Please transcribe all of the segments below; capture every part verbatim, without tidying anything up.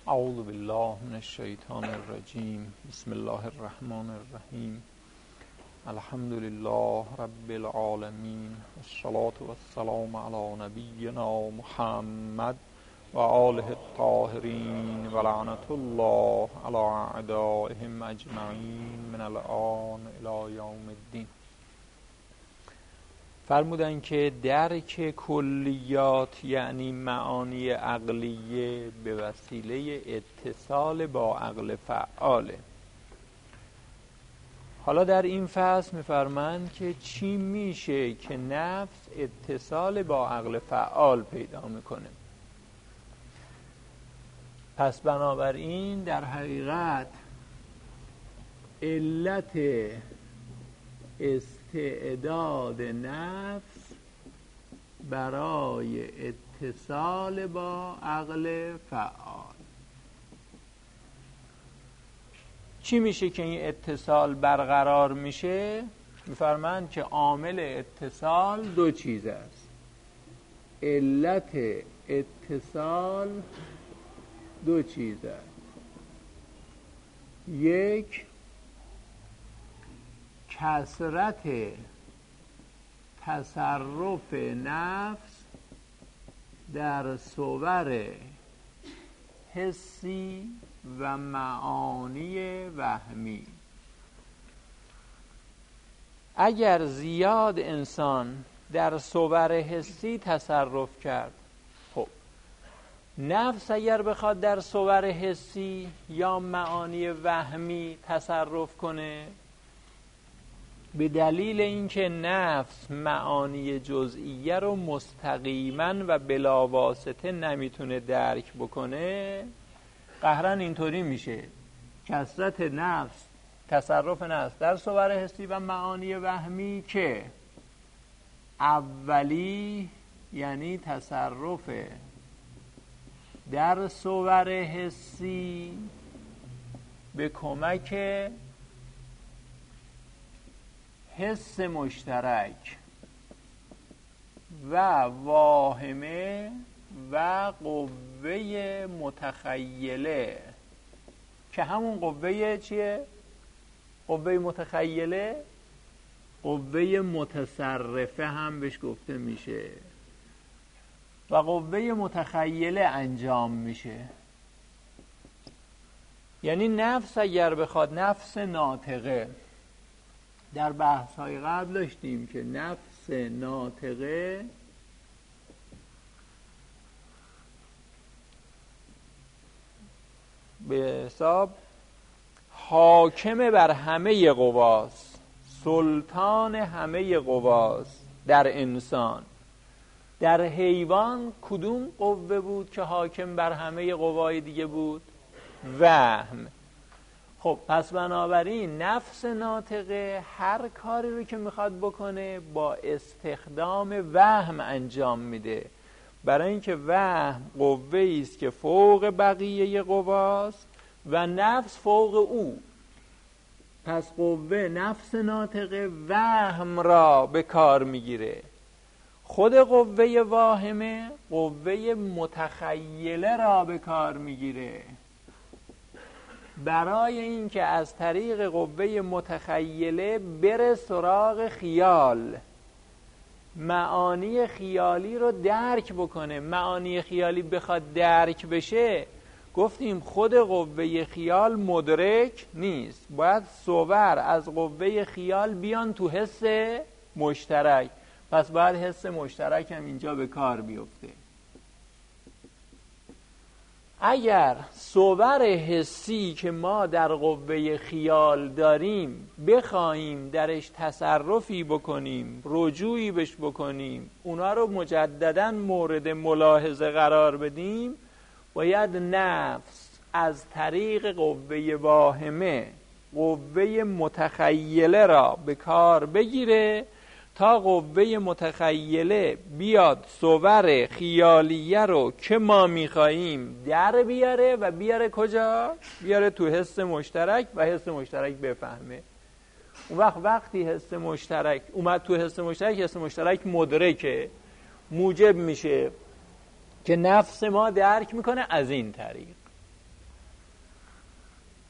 اعوذ بالله من الشیطان الرجیم. بسم الله الرحمن الرحیم. الحمد لله رب العالمین، والصلاة والسلام علی نبینا محمد و آله الطاهرین و لعنت الله علی اعدائهم اجمعین من الآن الی یوم الدین. فرمودن که درک کلیات یعنی معانی عقلیه به وسیله اتصال با عقل فعاله. حالا در این فصل می‌فرمایند که چی میشه که نفس اتصال با عقل فعال پیدا میکنه. پس بنابراین در حقیقت علت استعداد نفس برای اتصال با عقل فعال چی میشه که این اتصال برقرار میشه؟ میفرمایند که عامل اتصال دو چیز است. علت اتصال دو چیز است. یک، کثرت تصرف نفس در صور حسی و معانی وهمی. اگر زیاد انسان در صور حسی تصرف کرد، خب نفس اگر بخواد در صور حسی یا معانی وهمی تصرف کنه، به دلیل اینکه نفس معانی جزئیه رو مستقیما و بلا واسطه نمیتونه درک بکنه، قهرن اینطوری میشه کثرت نفس تصرف نفس در صور حسی و معانی وهمی که اولی یعنی تصرف در صور حسی به کمک حس مشترک و واهمه و قوه متخیله، که همون قوه چیه؟ قوه متخیله قوه متصرفه هم بهش گفته میشه و قوه متخیله انجام میشه. یعنی نفس اگر بخواد، نفس ناطقه، در بحث های قبل داشتیم که نفس ناطقه به حساب حاکم بر همه قواست، سلطان همه قواست. در انسان، در حیوان کدوم قوه بود که حاکم بر همه قوای دیگه بود؟ وهم. خب پس بنابراین نفس ناطقه هر کاری رو که میخواد بکنه با استخدام وهم انجام میده، برای اینکه وهم قوه‌ای است که فوق بقیه قواست و نفس فوق او. پس قوه نفس ناطقه وهم را به کار میگیره. خود قوه واهمه قوه متخیله را به کار میگیره، برای اینکه از طریق قوه متخیله بره سراغ خیال، معانی خیالی رو درک بکنه. معانی خیالی بخواد درک بشه، گفتیم خود قوه خیال مدرک نیست، باید صور از قوه خیال بیان تو حس مشترک. پس باید حس مشترک هم اینجا به کار بیفته. اگر صور حسی که ما در قوه خیال داریم بخواهیم درش تصرفی بکنیم، رجوعی بش بکنیم، اونا رو مجددا مورد ملاحظه قرار بدیم، باید نفس از طریق قوه واهمه قوه متخیله را به کار بگیره تا قوه متخیله بیاد صور خیالیه رو که ما میخواییم در بیاره و بیاره کجا؟ بیاره تو حس مشترک و حس مشترک بفهمه. اون وقت وقتی حس مشترک اومد تو حس مشترک، حس مشترک مدرکه، موجب میشه که نفس ما درک میکنه از این طریق.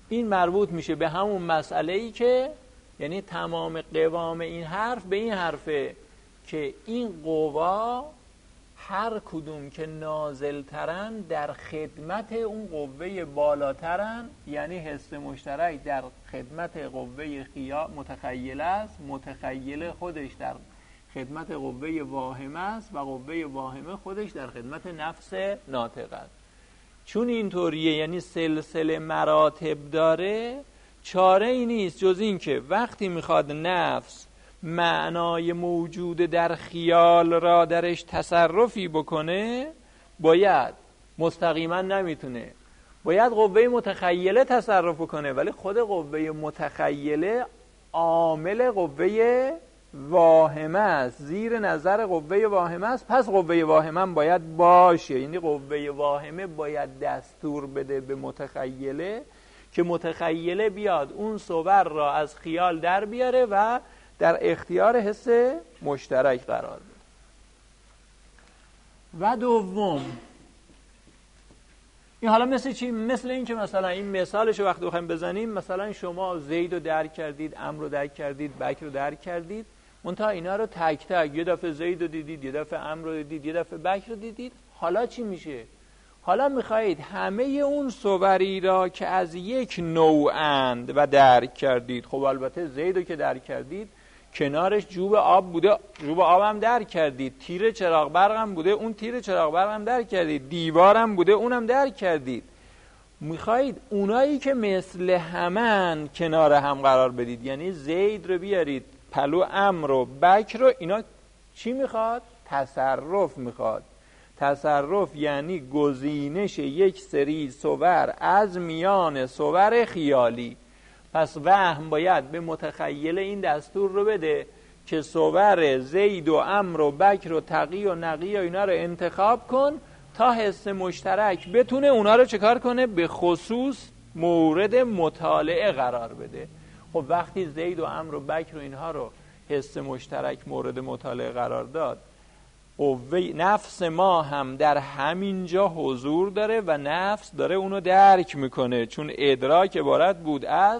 این مربوط میشه به همون مسئله ای که یعنی تمام قوام این حرف به این حرفه که این قوا هر کدوم که نازل ترن در خدمت اون قوه بالاترن، یعنی حس مشترک در خدمت قوه خیال متخیله است، متخیله خودش در خدمت قوه واهمه است و قوه واهمه خودش در خدمت نفس ناطق است. چون اینطوریه یعنی سلسله مراتب داره، چاره ای نیست جز این که وقتی میخواد نفس معنای موجود در خیال را درش تصرفی بکنه، باید مستقیما نمیتونه، باید قوه متخیله تصرف کنه، ولی خود قوه متخیله عامل قوه واهمه است، زیر نظر قوه واهمه است، پس قوه واهمه هم باید باشه. یعنی قوه واهمه باید دستور بده به متخیله که متخیله بیاد اون صور را از خیال در بیاره و در اختیار حس مشترک قرار بده. و دوم، این حالا مثل چی؟ مثل این که مثلا این مثالش رو وقتی بخوایم بزنیم، مثلا شما زید رو درک کردید، امر رو درک کردید، بکر رو درک کردید، منتها اینا رو تک تک، یه دفعه زید رو دیدید، یه دفعه امر رو دیدید، یه دفعه بکر رو دیدید، حالا چی میشه؟ حالا میخواهید همه اون صوری را که از یک نوعند و درک کردید، خب البته زید رو که درک کردید کنارش جوب آب بوده، جوب آب هم درک کردید، تیر چراغ برق هم بوده، اون تیر چراغ برق هم درک کردید، دیوار هم بوده، اونم درک کردید. میخواهید اونایی که مثل همن کنار هم قرار بدید، یعنی زید رو بیارید پلو امر و بکر رو، اینا چی میخواد؟ تصرف میخواد. تصرف یعنی گزینش یک سری صور از میان صور خیالی. پس وهم باید به متخیل این دستور رو بده که صور زید و امر و بکر و تقی و نقی و اینا رو انتخاب کن تا حس مشترک بتونه اونا رو چکار کنه؟ به خصوص مورد مطالعه قرار بده. خب وقتی زید و امر و بکر و اینها رو حس مشترک مورد مطالعه قرار داد، قوه نفس ما هم در همین جا حضور داره و نفس داره اونو درک میکنه، چون ادراک عبارت بود از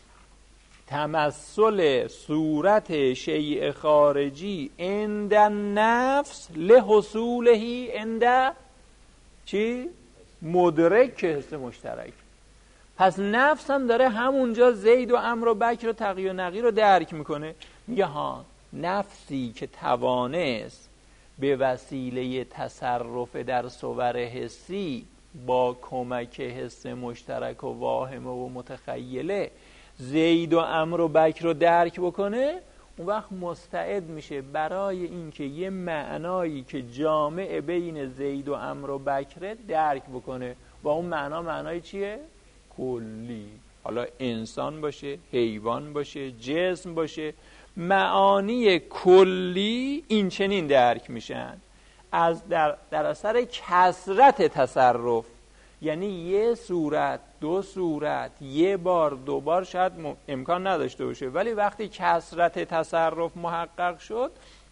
تمثل صورت شیء خارجی عند نفس لحصولهی عند چی؟ مدرک حس مشترک. پس نفس هم داره همونجا زید و امر و بکر و تقی و نقی رو درک میکنه. میگه ها، نفسی که توانست به وسیله تصرف در صور حسی با کمک حس مشترک و واهمه و متخیله زید و امر و بکر رو درک بکنه، اون وقت مستعد میشه برای اینکه یه معنایی که جامع بین زید و امر و بکر درک بکنه. با اون معنا معنای چیه؟ کلی. حالا انسان باشه، حیوان باشه، جسم باشه، معانی کلی این چنین درک میشن از در, در اثر کثرت تصرف. یعنی یه صورت، دو صورت، یه بار، دو بار شاید امکان نداشته باشه، ولی وقتی کثرت تصرف محقق شد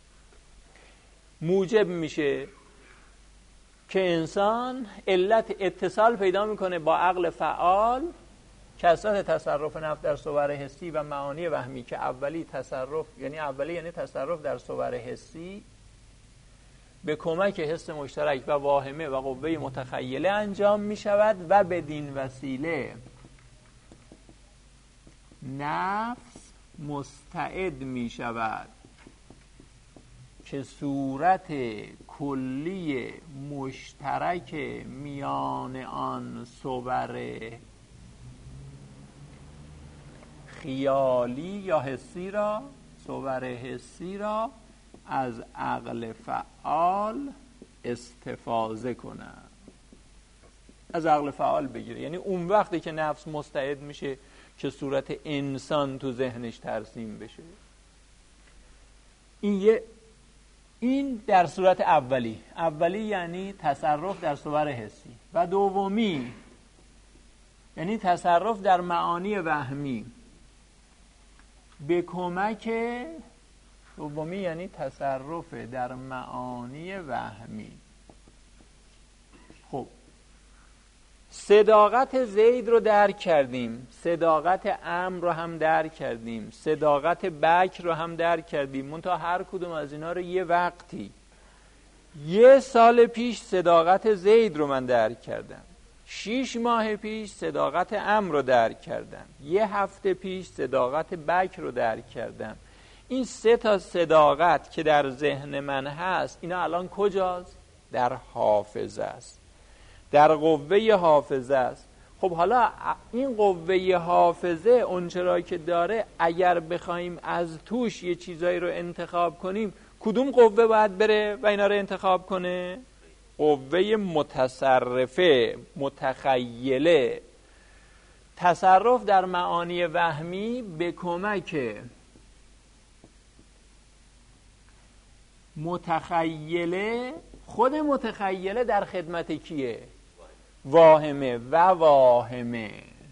موجب میشه که انسان علت اتصال پیدا میکنه با عقل فعال. کثرت تصرف نفس در صور حسی و معانی وهمی که اولی تصرف یعنی اولی یعنی تصرف در صور حسی به کمک حس مشترک و واهمه و قوه متخیله انجام می شود و بدین وسیله نفس مستعد می شود که صورت کلی مشترک میان آن صور خیالی یا حسی را، صور حسی را از عقل فعال استفاضه کنه، از عقل فعال بگیره. یعنی اون وقتی که نفس مستعد میشه که صورت انسان تو ذهنش ترسیم بشه. این یه این در صورت اولی. اولی یعنی تصرف در صور حسی و دومی یعنی تصرف در معانی وهمی به کمک دومی یعنی تصرف در معانی وهمی. خب صداقت زید رو درک کردیم، صداقت عمرو رو هم درک کردیم، صداقت بکر رو هم درک کردیم، منتها هر کدوم از اینا رو یه وقتی، یه سال پیش صداقت زید رو من درک کردم، شیش ماه پیش صداقت عمرو رو درک کردم، یه هفته پیش صداقت بکر رو درک کردم. این سه تا صداقت که در ذهن من هست، اینا الان کجاست؟ در حافظه است، در قوه حافظه است. خب حالا این قوه حافظه اونچرا که داره، اگر بخوایم از توش یه چیزایی رو انتخاب کنیم، کدوم قوه باید بره و اینا رو انتخاب کنه؟ قوه متصرفه، متخیله. تصرف در معانی وهمی به کمک متخیله، خود متخیله در خدمت کیه؟ واهمه و واهمه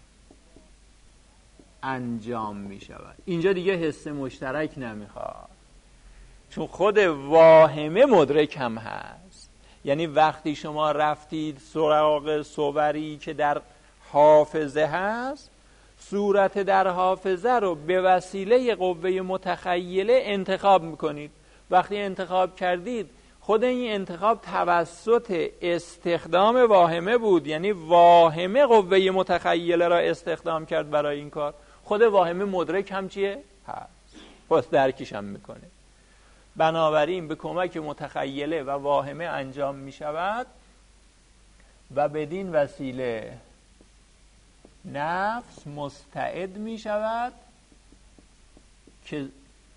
انجام می شود. اینجا دیگه حس مشترک نمیخواد، چون خود واهمه مدرک هم هست. یعنی وقتی شما رفتید سراغ صوری که در حافظه هست، صورت در حافظه رو به وسیله قوه متخیله انتخاب میکنید. وقتی انتخاب کردید، خود این انتخاب توسط استخدام واهمه بود، یعنی واهمه قوه متخیله را استخدام کرد برای این کار. خود واهمه مدرک هم چیه؟ هست، پس درکش هم میکنه. بنابراین به کمک متخیله و واهمه انجام میشود و بدین وسیله نفس مستعد میشود که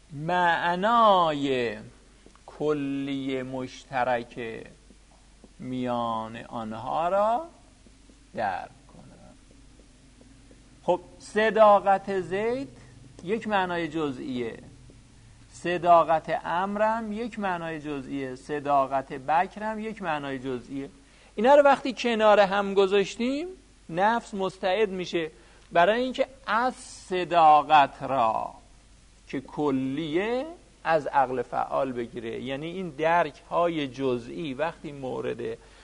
معنای کلی مشترک میان آنها را درک کند. خب صداقت زید یک معنای جزئیه، صداقت عمرم یک معنای جزئیه، صداقت بکرم یک معنای جزئیه. اینا رو وقتی کنار هم گذاشتیم، نفس مستعد میشه برای اینکه از صداقت را که کلیه از عقل فعال بگیره. یعنی این درک های جزئی وقتی مورد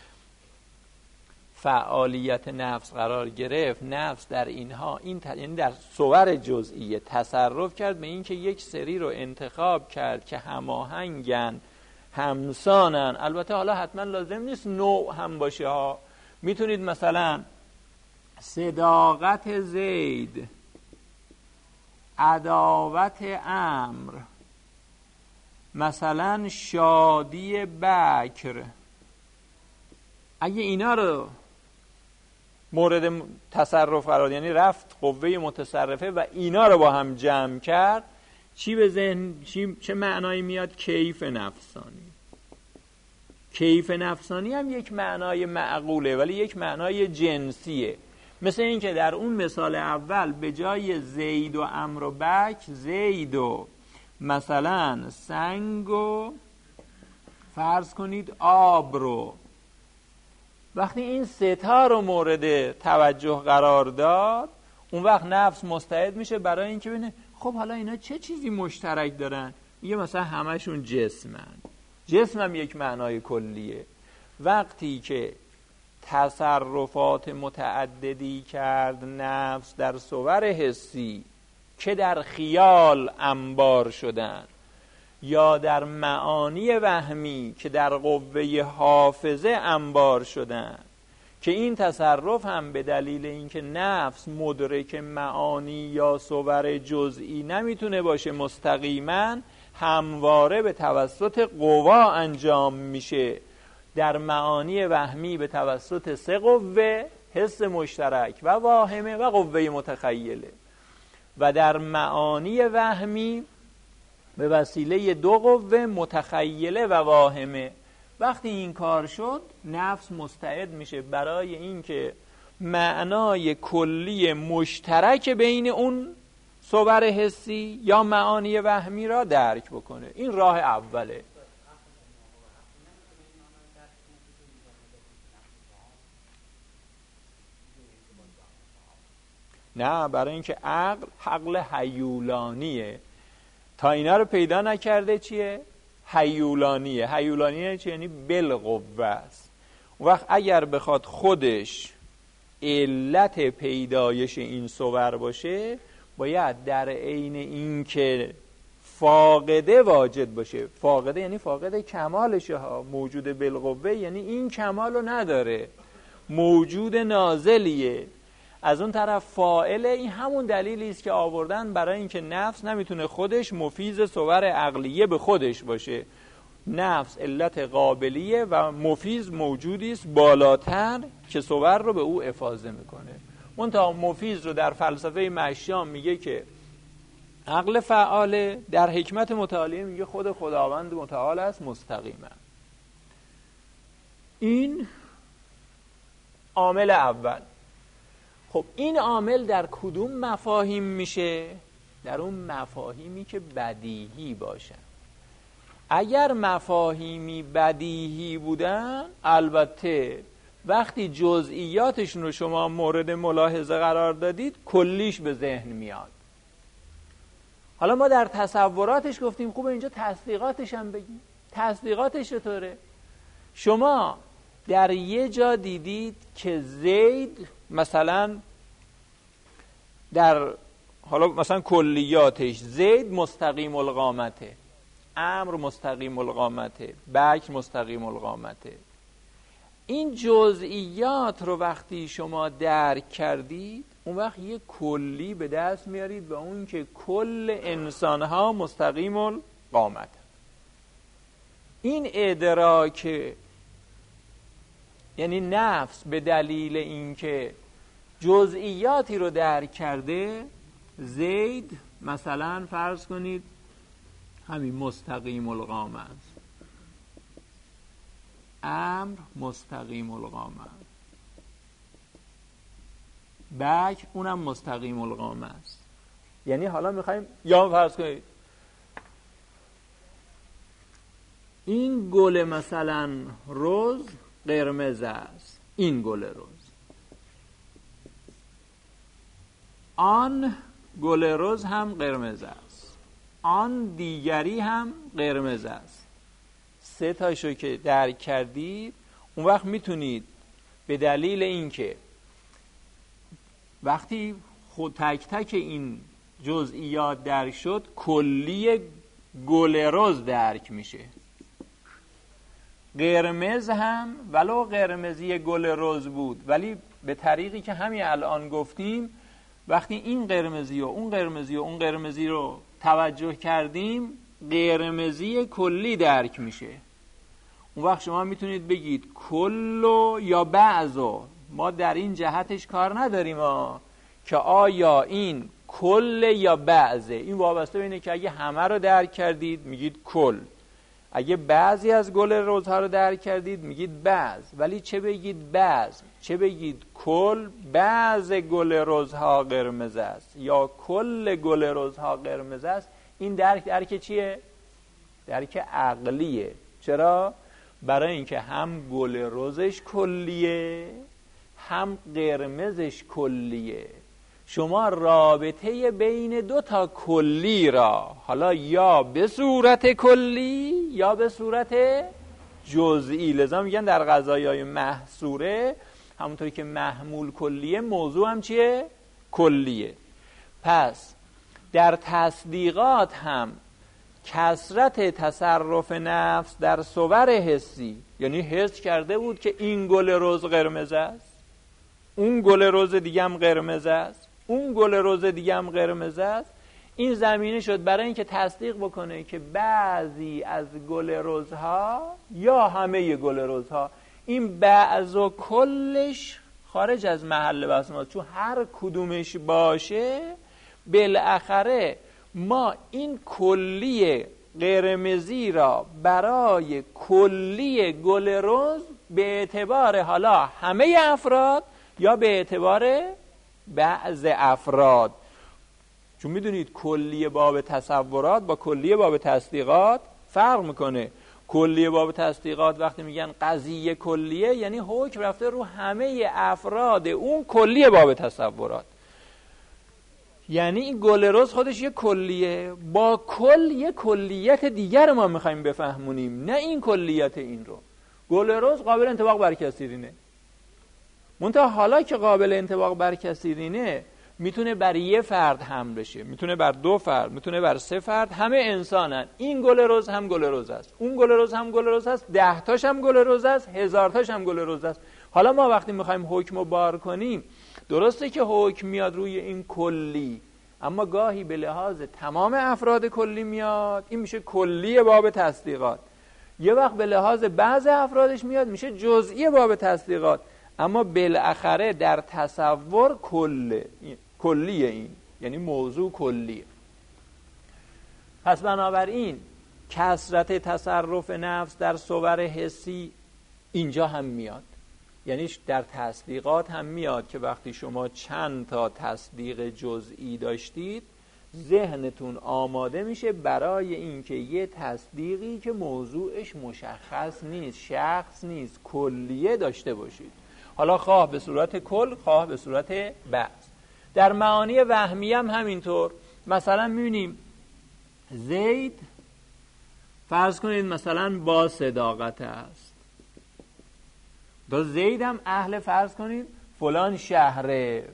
فعالیت نفس قرار گرفت، نفس در اینها این ت... یعنی در صور جزئی تصرف کرد به این که یک سری رو انتخاب کرد که هماهنگن، همسانن. البته حالا حتما لازم نیست نوع هم باشه ها، میتونید مثلا صداقت زید، عداوت عمرو، مثلا شادی بکر، اگه اینا رو مورد تصرف قرار، یعنی رفت قوه متصرفه و اینا رو با هم جمع کرد، چی به ذهن، چی چه معنایی میاد؟ کیف نفسانی. کیف نفسانی هم یک معنای معقوله ولی یک معنای جنسیه. مثل این که در اون مثال اول به جای زید و عمرو و بک، زید و مثلا سنگ و فرض کنید آب رو، وقتی این ستا رو مورد توجه قرار داد، اون وقت نفس مستعد میشه برای اینکه ببینه خب حالا اینا چه چیزی مشترک دارن. میگه مثلا همشون جسمن. جسم هم یک معنای کلیه. وقتی که تصرفات متعددی کرد نفس در صور حسی که در خیال انبار شدن، یا در معانی وهمی که در قوه حافظه انبار شدن، که این تصرف هم به دلیل اینکه نفس مدرک معانی یا صور جزئی نمیتونه باشه مستقیما، همواره به توسط قوا انجام میشه. در معانی وهمی به توسط سه قوه، حس مشترک و واهمه و قوه متخیله، و در معانی وهمی به وسیله دو قوه، متخیله و واهمه. وقتی این کار شد، نفس مستعد میشه برای اینکه معنای کلی مشترک بین اون صور حسی یا معانی وهمی را درک بکنه. این راه اوله. نه، برای اینکه عقل عقل هیولانیه، تا اینا رو پیدا نکرده چیه؟ هیولانیه. هیولانیه چیه؟ یعنی بالقوه است. اون وقت اگر بخواد خودش علت پیدایش این صور باشه، باید در عین این که فاقده واجد باشه. فاقده یعنی فاقده کمالشه ها، موجود بالقوه یعنی این کمالو نداره، موجود نازلیه. از اون طرف فاعله، این همون دلیلی است که آوردن برای اینکه نفس نمیتونه خودش مفیز صور عقلیه به خودش باشه. نفس علت قابلیه و مفیز موجودی است بالاتر که صور رو به او افاضه میکنه. منتها مفیز رو در فلسفه مشیان میگه که عقل فعاله، در حکمت متعالیه میگه خود خداوند متعال است مستقیما. این عامل اول. خب این عامل در کدوم مفاهیم میشه؟ در اون مفاهیمی که بدیهی باشن. اگر مفاهیمی بدیهی بودن، البته وقتی جزئیاتشون رو شما مورد ملاحظه قرار دادید کلیش به ذهن میاد. حالا ما در تصوراتش گفتیم، خوبه اینجا تصدیقاتش هم بگیم. تصدیقاتش چطوره؟ شما در یه جا دیدید که زید مثلا در حالا مثلا کلیاتش زید مستقیم القامته، امر مستقیم القامته، بکر مستقیم القامته. این جزئیات رو وقتی شما درک کردید، اون وقت یه کلی به دست میارید به اون که کل انسانها مستقیم القامت. این ادراک، یعنی نفس به دلیل اینکه جزئیاتی رو درک کرده، زید مثلا فرض کنید همین مستقیم القامه است، امر مستقیم القامه است، بکر اونم مستقیم القامه است. یعنی حالا میخوایم یا فرض کنید این گل مثلا رز قرمز است، این گل رز، آن گل رز هم قرمز است، آن دیگری هم قرمز است. سه تاشو که درک کردید، اون وقت میتونید به دلیل اینکه وقتی خود تک تک این جزئیات درک شد، کلی گل رز درک میشه. قرمز هم ولو قرمزی گل رز بود، ولی به طریقی که همین الان گفتیم، وقتی این قرمزی و اون قرمزی و اون قرمزی رو توجه کردیم، قرمزی کلی درک میشه. اون وقت شما میتونید بگید کلو یا بعضو. ما در این جهتش کار نداریم ها که آیا این کل یا بعضه. این وابسته به اینه که اگه همه رو درک کردید میگید کل، اگه بعضی از گل رزها رو درک کردید میگید بعض. ولی چه بگید بعض، چه بگید کل، بعض گل رزها قرمز است یا کل گل رزها قرمز است، این درک درک چیه؟ درک عقلیه. چرا؟ برای اینکه هم گل رزش کلیه هم قرمزش کلیه. شما رابطه بین دو تا کلی را حالا یا به صورت کلی یا به صورت جزئی، لذا میگن در قضایای محصوره همونطوری که محمول کلیه، موضوع هم چیه؟ کلیه. پس در تصدیقات هم کثرت تصرف نفس در صور حسی، یعنی حس کرده بود که این گل رز قرمز است، اون گل رز دیگه هم قرمز است، اون گل رز دیگه هم قرمز است، این زمینه شد برای اینکه تصدیق بکنه که بعضی از گل رزها یا همه گل رزها، این بعض و کلش خارج از محل بحث ما، چون هر کدومش باشه بالاخره ما این کلی قرمزی را برای کلی گل رز به اعتبار حالا همه افراد یا به اعتبار بعض افراد، چون میدونید کلی باب تصورات با کلی باب تصدیقات فرق میکنه. کلی باب تصدیقات وقتی میگن قضیه کلیه، یعنی حکم رفته رو همه افراد اون کلی باب تصورات. یعنی این گل رز خودش یه کلیه، با کل یه کلیت دیگر ما میخوایم بفهمونیم، نه این کلیت این رو. گل رز قابل انطباق بر کثیرینه، منتها حالا که قابل انطباق بر کثیرینه، میتونه بر یه فرد حمل بشه، میتونه بر دو فرد، میتونه بر سه فرد. همه انسانن. این گل رز هم گل رز است، اون گل رز هم گل رز است، ده تاش هم گل رز است، هزار تاش هم گل رز است. حالا ما وقتی میخوایم حکم رو بار کنیم، درسته که حکم میاد روی این کلی، اما گاهی به لحاظ تمام افراد کلی میاد، این میشه کلی باب تصدیقات. یه وقت به لحاظ بعض افرادش میاد، میشه جزئی باب تصدیقات. اما بالاخره در تصور کل کلیه، این یعنی موضوع کلیه. پس بنابراین کثرت تصرف نفس در صور حسی اینجا هم میاد، یعنی در تصدیقات هم میاد که وقتی شما چند تا تصدیق جزئی داشتید، ذهنتون آماده میشه برای اینکه یه تصدیقی که موضوعش مشخص نیست، شخص نیست، کلیه داشته باشید. حالا خواه به صورت کل، خواه به صورت بعض. در معانی وهمی هم همینطور. مثلا میبینیم زید فرض کنید مثلا با صداقت است، دو زید هم اهل فرض کنید فلان شهره،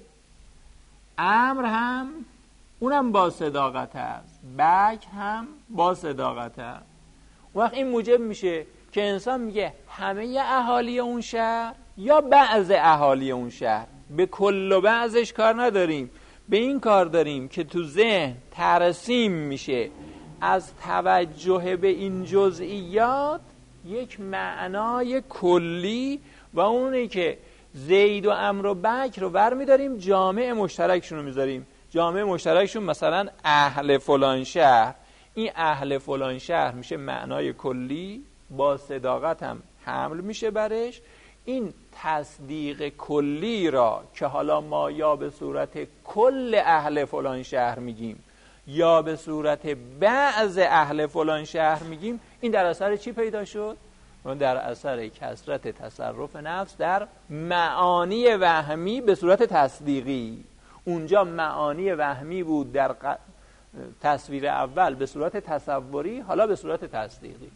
امر هم اونم با صداقت است، بک هم با صداقت است. وقت این موجب میشه که انسان میگه همه اهالی اون شهر یا بعض اهالی اون شهر. به کل و بعضش کار نداریم، به این کار داریم که تو ذهن ترسیم میشه از توجه به این جزئیات یک معنای کلی، و اونه که زید و عمر و بکر رو ور میداریم، جامع مشترکشون رو میذاریم. جامع مشترکشون مثلا اهل فلان شهر، این اهل فلان شهر میشه معنای کلی، با صداقت هم حمل میشه برش. این تصدیق کلی را که حالا ما یا به صورت کل اهل فلان شهر میگیم یا به صورت بعض اهل فلان شهر میگیم، این در اثر چی پیدا شد؟ اون در اثر کثرت تصرف نفس در معانی وهمی به صورت تصدیقی. اونجا معانی وهمی بود در تصویر اول به صورت تصوری، حالا به صورت تصدیقی.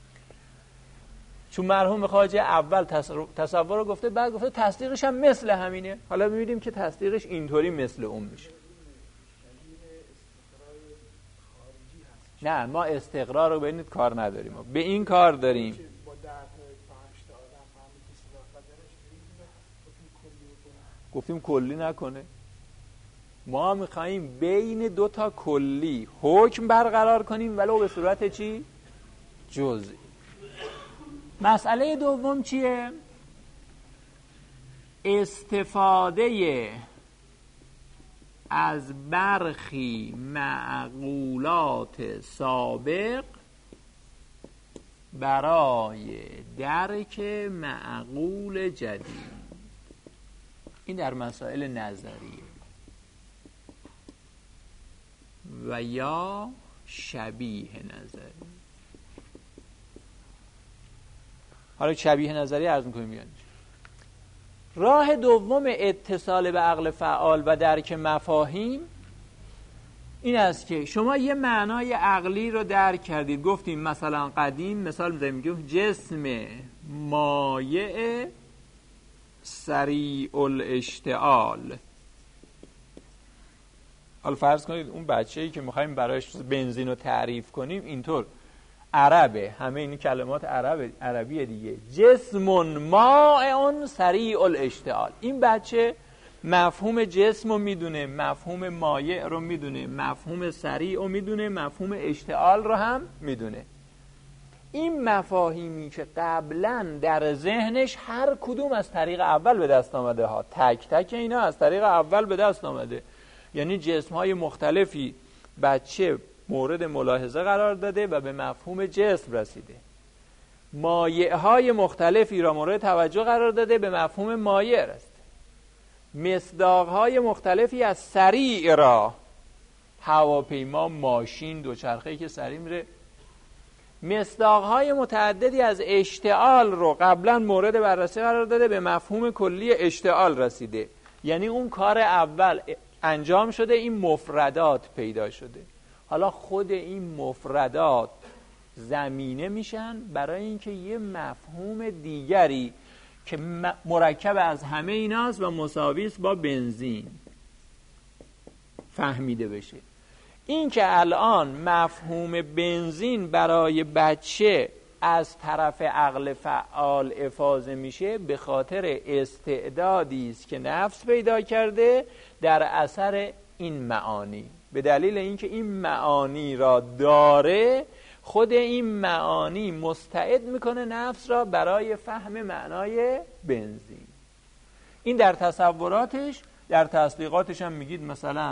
چون مرحوم خواجه اول تصور رو گفته، بعد گفته تصدیقش هم مثل همینه. حالا می‌بینیم که تصدیقش اینطوری مثل اون میشه. نه، ما استقرار رو ببینید کار نداریم، ما به این کار داریم. گفتیم کلی نکنه. ما میخواییم بین دو تا کلی حکم برقرار کنیم، ولو به صورت چی؟ جزئی. مسئله دوم چیه؟ استفاده از برخی معقولات سابق برای درک معقول جدید. این در مسائل نظریه و یا شبیه نظری. حالا شبیه نظری عرض می‌کنیم. یعنی راه دوم اتصال به عقل فعال و درک مفاهیم این است که شما یه معنای عقلی رو درک کردید. گفتیم مثلا قدیم مثال می‌زنیم، میگیم جسم مایع سریع الاشتعال. حالا فرض کنید اون بچه‌ای که می‌خوایم براش بنزین رو تعریف کنیم اینطور عربه، همه این کلمات عربه، عربیه دیگه. جسم مائع سریع الاشتعال. این بچه مفهوم جسم رو میدونه، مفهوم مایع رو میدونه، مفهوم سریع رو میدونه، مفهوم اشتعال رو هم میدونه. این مفاهیمی که قبلا در ذهنش هر کدوم از طریق اول به دست آمده ها، تک تک اینا از طریق اول به دست آمده، یعنی جسم‌های مختلفی بچه مورد ملاحظه قرار داده و به مفهوم جسم رسیده. مایع‌های مختلفی را مورد توجه قرار داده، به مفهوم مایع رسیده. مصداق‌های مختلفی از سریع را، هواپیما، ماشین، دوچرخه‌ای که سریع میره. مصداق‌های متعددی از اشتعال رو قبلا مورد بررسی قرار داده، به مفهوم کلی اشتعال رسیده. یعنی اون کار اول انجام شده، این مفردات پیدا شده. حالا خود این مفردات زمینه میشن برای اینکه یه مفهوم دیگری که مرکب از همه ایناست و مساوی است با بنزین فهمیده بشه. این که الان مفهوم بنزین برای بچه از طرف عقل فعال افاضه میشه به خاطر استعدادی است که نفس پیدا کرده در اثر این معانی. به دلیل اینکه این معانی را داره، خود این معانی مستعد میکنه نفس را برای فهم معنای بنزین. این در تصوراتش. در تصدیقاتش هم میگید مثلا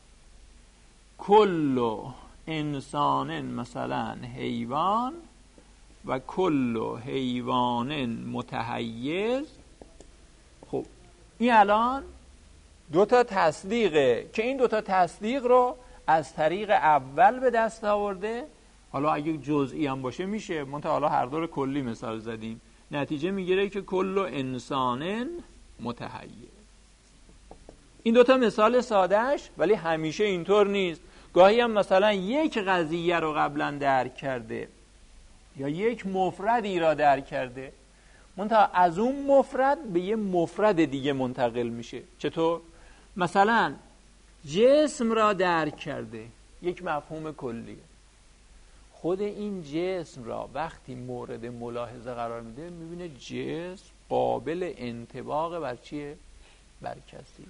کل انسان مثلا حیوان و کل حیوان متحیز. خب این الان دو تا تصدیقه که این دو تا تصدیق رو از طریق اول به دست آورده. حالا اگه جزئی هم باشه میشه، منتها حالا هر دور کلی مثال زدیم، نتیجه میگیره که کل انسان متحیز. این دوتا مثال سادهش، ولی همیشه اینطور نیست. گاهی هم مثلا یک قضیه رو قبلا درک کرده یا یک مفردی را درک کرده، منتها از اون مفرد به یه مفرد دیگه منتقل میشه. چطور؟ مثلا جسم را درک کرده، یک مفهوم کلیه. خود این جسم را وقتی مورد ملاحظه قرار میده میبینه جسم قابل انطباق بر چیه؟ بر کسی.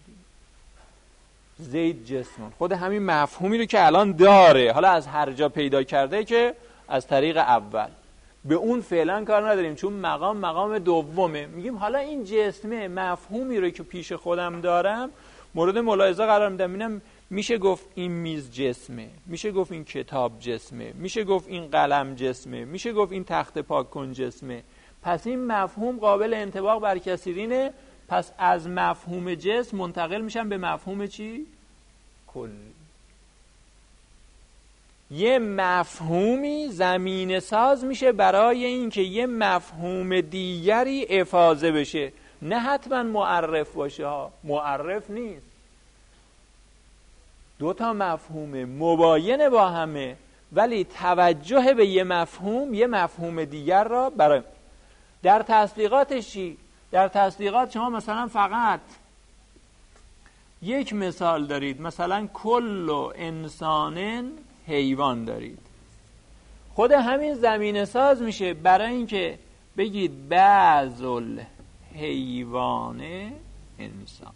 زید جسمون، خود همین مفهومی رو که الان داره، حالا از هر جا پیدا کرده که از طریق اول، به اون فعلا کار نداریم چون مقام مقام دومه. میگیم حالا این جسمه مفهومی رو که پیش خودم دارم مورد ملاحظه قرار میدم، میبینم میشه گفت این میز جسمه، میشه گفت این کتاب جسمه، میشه گفت این قلم جسمه، میشه گفت این تخت پاک کن جسمه. پس این مفهوم قابل انطباق بر کثیرینه. پس از مفهوم جسم منتقل میشم به مفهوم چی؟ کلی. یه مفهومی زمینه ساز میشه برای اینکه یه مفهوم دیگری افاضه بشه. نه حتما معرف باشه ها، معرف نیست. دو تا مفهوم مباین با همه، ولی توجه به یه مفهوم یه مفهوم دیگر را برای. در تصدیقاتش چی؟ در تصدیقات شما مثلا فقط یک مثال دارید، مثلا کل انسان حیوان دارید. خود همین زمینه ساز میشه برای اینکه بگید بعض الحیوان انسان.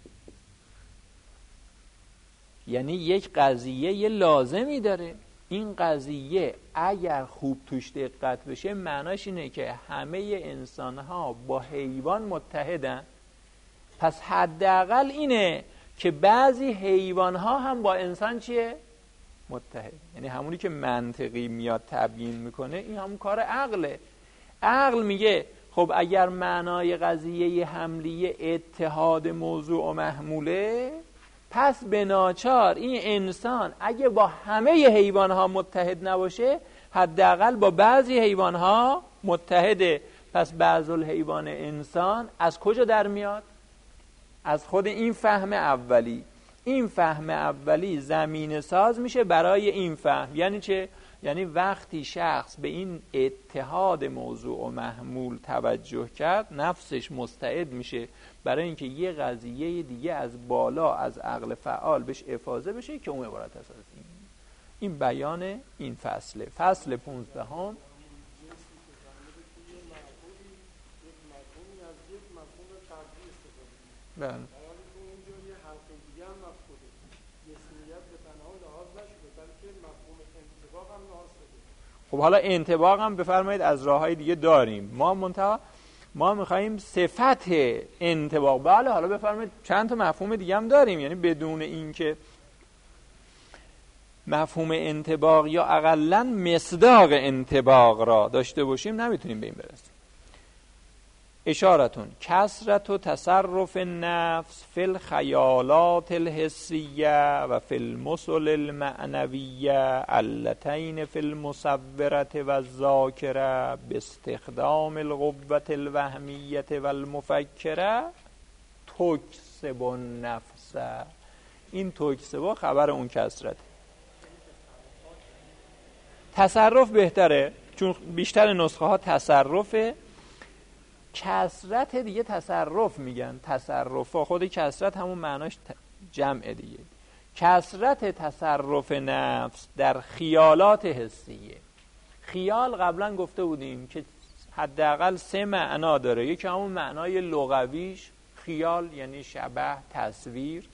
یعنی یک قضیه یه لازمی داره. این قضیه اگر خوب توش دقت بشه معناش اینه که همه انسان‌ها با حیوان متحدن. پس حداقل اینه که بعضی حیوان‌ها هم با انسان چیه؟ متحد. یعنی همونی که منطقی میاد تبیین میکنه، این همون کار عقله. عقل میگه خب اگر معنای قضیه حملیه اتحاد موضوع و محموله، پس به ناچار این انسان اگه با همه حیوانها متحد نباشه حداقل با بعضی حیوانها متحده. پس بعض الحیوان انسان از کجا در میاد؟ از خود این فهم اولی. این فهم اولی زمینه ساز میشه برای این فهم. یعنی چه؟ یعنی وقتی شخص به این اتحاد موضوع و محمول توجه کرد، نفسش مستعد میشه برای اینکه یه قضیه دیگه از بالا از عقل فعال بهش افاضه بشه که اون عبارت است از این. این بیان این فصله. فصل پونزدهم. بله. خب حالا انطباق هم بفرمایید از راههای دیگه داریم. ما منتها ما میخواییم صفت انطباق. بله حالا بفرمایید چند تا مفهوم دیگه هم داریم. یعنی بدون اینکه مفهوم انطباق یا اقلن مصداق انطباق را داشته باشیم نمیتونیم به این برسیم. اشارتون کثرت و تصرف النفس فی الخیالات الحسیه و فی المثل المعنویه اللتین فی المصوره و الذاکره باستخدام القوة الوهمیه و المفکره تکسب النفس. این تکسب خبر اون کثرت. تصرف بهتره چون بیشتر نسخه ها تصرفه. کثرت دیگه تصرف میگن، تصرفا خود کثرت همون معناش جمع دیگه. کثرت تصرف نفس در خیالات حسیه. خیال قبلا گفته بودیم که حداقل سه معنا داره. یکی همون معنای لغویش، خیال یعنی شبح، تصویر.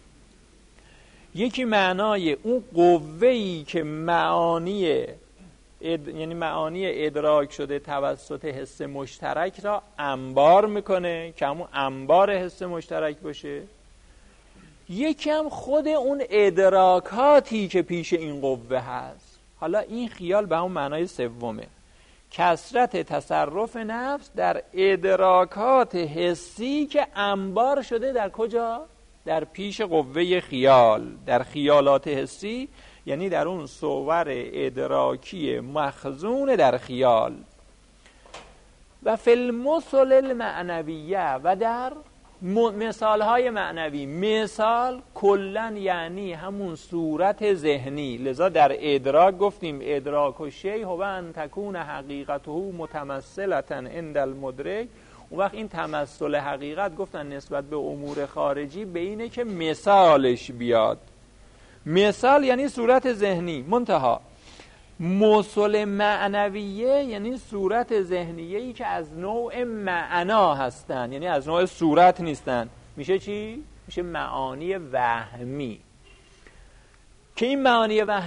یکی معنای اون قوه‌ای که معانی اد... یعنی معانی ادراک شده توسط حس مشترک را انبار میکنه که همون انبار حس مشترک باشه. یکی هم خود اون ادراکاتی که پیش این قوه هست. حالا این خیال به همون معنای سومه، کثرت تصرف نفس در ادراکات حسی که انبار شده در کجا؟ در پیش قوه خیال، در خیالات حسی، یعنی در اون صور ادراکی مخزون در خیال. و فی المثل المعنویه، و در مثالهای معنوی. مثال کلن یعنی همون صورت ذهنی، لذا در ادراک گفتیم ادراک و شیء هو ان تکون حقیقته متمثلة عند المدرک. اون وقت این تمثل حقیقت گفتن نسبت به امور خارجی به اینه که مثالش بیاد. مثال یعنی صورت ذهنی. منتها مثل معنویه یعنی صورت ذهنیه‌ای که از نوع معنا هستن، یعنی از نوع صورت نیستن. میشه چی؟ میشه معانی وهمی. که این معانی وهمی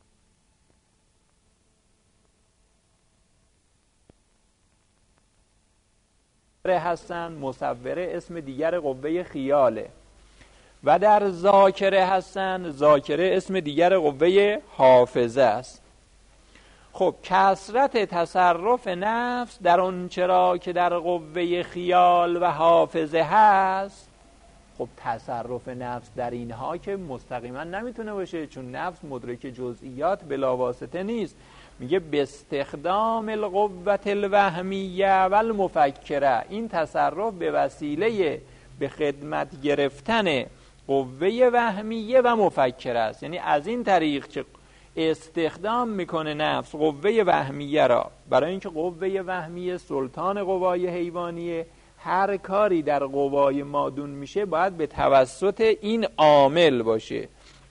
هستن. مصوره اسم دیگر قوه خیاله. و در ذاکره هستن. ذاکره اسم دیگر قوه حافظه است. خب کثرت تصرف نفس در اون چرا که در قوه خیال و حافظه هست. خب تصرف نفس در اینها که مستقیما نمیتونه باشه، چون نفس مدرک جزئیات بلا واسطه نیست. میگه باستخدام القوة الوهمیه و المفکره. این تصرف به وسیله به خدمت گرفتن قوه وهمیه و مفکره است. یعنی از این طریق که استخدام میکنه نفس قوه وهمیه را، برای اینکه قوه وهمیه سلطان قوای حیوانیه، هر کاری در قوای مادون میشه باید به توسط این عامل باشه.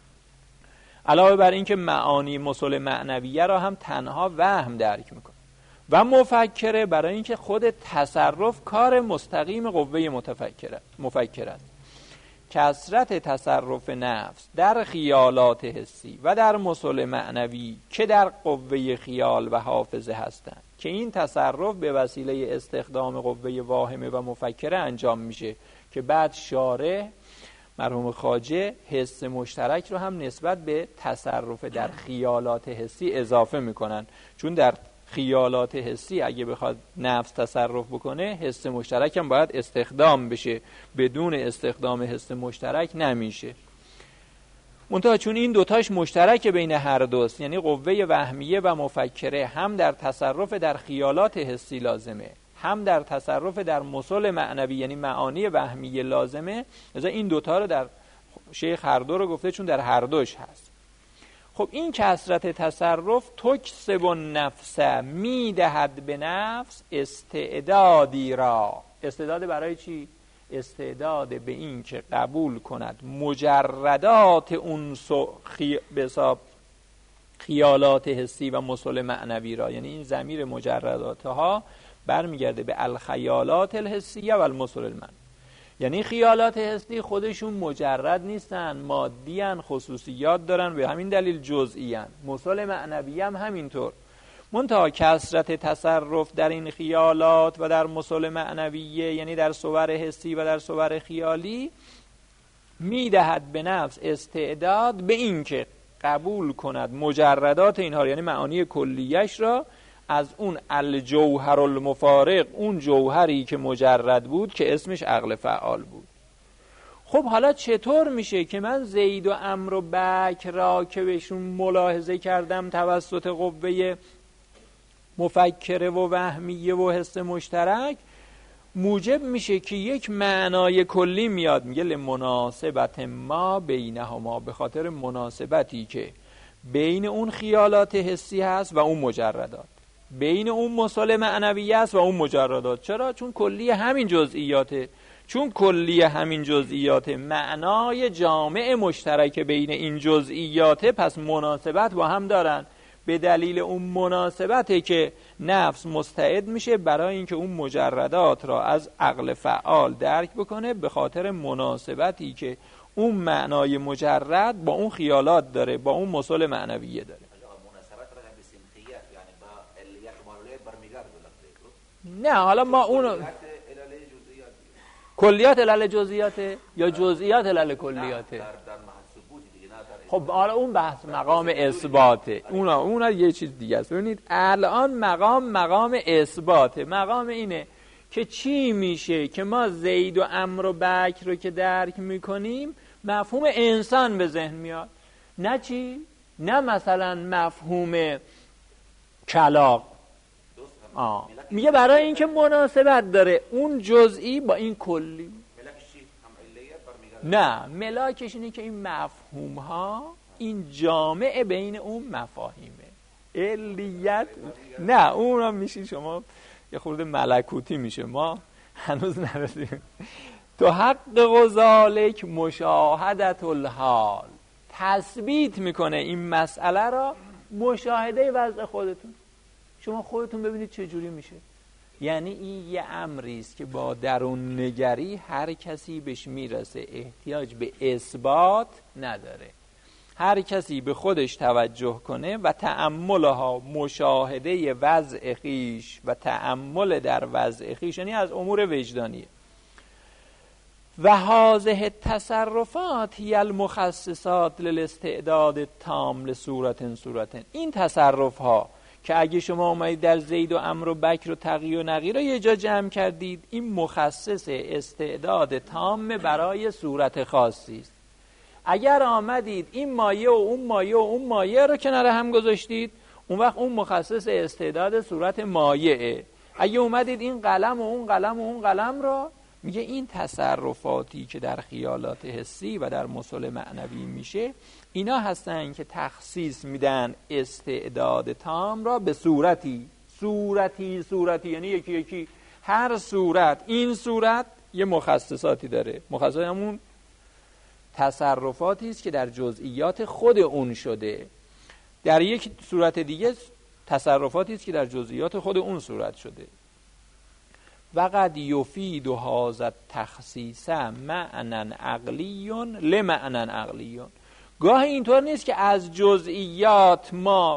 علاوه بر اینکه معانی مثل معنویه را هم تنها وهم درک میکنه. و مفکره برای اینکه خود تصرف کار مستقیم قوه متفکره مفکر است. کثرت تصرف نفس در خیالات حسی و در مثل معنوی که در قوه خیال و حافظه هستند، که این تصرف به وسیله استخدام قوه واهمه و مفکره انجام میشه، که بعد شارح مرحوم خواجه حس مشترک رو هم نسبت به تصرف در خیالات حسی اضافه میکنن. چون در خیالات حسی اگه بخواد نفس تصرف بکنه، حس مشترک هم باید استخدام بشه. بدون استخدام حس مشترک نمیشه. منتها چون این دوتاش مشترک بین هر دوست، یعنی قوه وهمیه و مفکره، هم در تصرف در خیالات حسی لازمه، هم در تصرف در مثل معنوی یعنی معانی وهمیه لازمه. لذا این دوتا رو در شیخ هر دو رو گفته چون در هر دوش هست. خب این کثرت تصرف تکسب النفس، میدهد به نفس استعدادی را. استعداد برای چی؟ استعداد به این که قبول کند مجردات اون خی... به حساب خیالات حسی و مثل معنوی را. یعنی این ضمیر مجردات ها برمیگرده به الخیالات الحسیه و المثل المعنوی. یعنی خیالات حسی خودشون مجرد نیستن، مادی ان، خصوصیات دارن، به همین دلیل جزئی ان. مثل معنوی هم همینطور. منتها کثرت تصرف در این خیالات و در مثل معنویه، یعنی در صور حسی و در صور خیالی، میدهد به نفس استعداد به این که قبول کند مجردات اینها، یعنی معانی کلیش را، از اون الجوهر المفارق، اون جوهری که مجرد بود که اسمش عقل فعال بود. خب حالا چطور میشه که من زید و عمرو و بکر را که بهشون ملاحظه کردم توسط قوه مفکره و وهمیه و حس مشترک، موجب میشه که یک معنای کلی میاد؟ میگه لمناسبت ما بینهما، به خاطر مناسبتی که بین اون خیالات حسی هست و اون مجردات. بین اون مسل معنویه است و اون مجردات. چرا؟ چون کلی همین جزئیاته. چون کلی همین جزئیات معنای جامع مشترک بین این جزئیات، پس مناسبت با هم دارن. به دلیل اون مناسبته که نفس مستعد میشه برای اینکه اون مجردات را از عقل فعال درک بکنه، به خاطر مناسبتی که اون معنای مجرد با اون خیالات داره، با اون مسل معنویه داره. نه حالا ما اونو کلیات علل جزئیاته یا جزئیات علل کلیاته؟ خب حالا اون بحث مقام اثباته، اونا اونا یه چیز دیگه است. ببینید الان مقام مقام اثباته. مقام اینه که چی میشه که ما زید و عمرو و بکر رو که درک میکنیم مفهوم انسان به ذهن میاد، نه چی؟ نه مثلا مفهوم کلاغ. آه. میگه برای اینکه مناسبت داره اون جزئی با این کلی. نه ملاکش اینه که این مفهوم ها این جامع بین اون مفاهیمه. علیت نه اون را میشی شما یه خورده ملکوتی میشه، ما هنوز نرسیم. تو حق غزالک مشاهدت الحال، تثبیت میکنه این مسئله را مشاهده وضع خودتون. شما خودتون ببینید چه جوری میشه. یعنی این یه امری است که با درون نگری هر کسی بهش میرسه، احتیاج به اثبات نداره. هر کسی به خودش توجه کنه و تأملها، مشاهده وضع خیش و تأمل در وضع خیش، یعنی از امور وجدانیه. و هذه التصرفات هی المخصصات للاستعداد تام لصورت صورت. این تصرف ها که اگه شما اومدید در زید و عمرو و بکر و تقی و نقی رو یه جا جمع کردید، این مخصص استعداد تام برای صورت خاصی است. اگر آمدید این مایه و اون مایه و اون مایه رو کنار هم گذاشتید، اون وقت اون مخصص استعداد صورت مایعه. اگه اومدید این قلم و اون قلم و اون قلم رو، میگه این تصرفاتی که در خیالات حسی و در مسل معنوی میشه، اینا هستن که تخصیص میدن استعداد تام را به صورتی صورتی صورتی یعنی یکی یکی هر صورت. این صورت یه مخصصاتی داره. مخصص همون تصرفاتی است که در جزئیات خود اون شده. در یک صورت دیگه تصرفاتی است که در جزئیات خود اون صورت شده. وقد یفید هذا التخصیص معنی عقلی لمعنی عقلی. گاه اینطور نیست که از جزئیات ما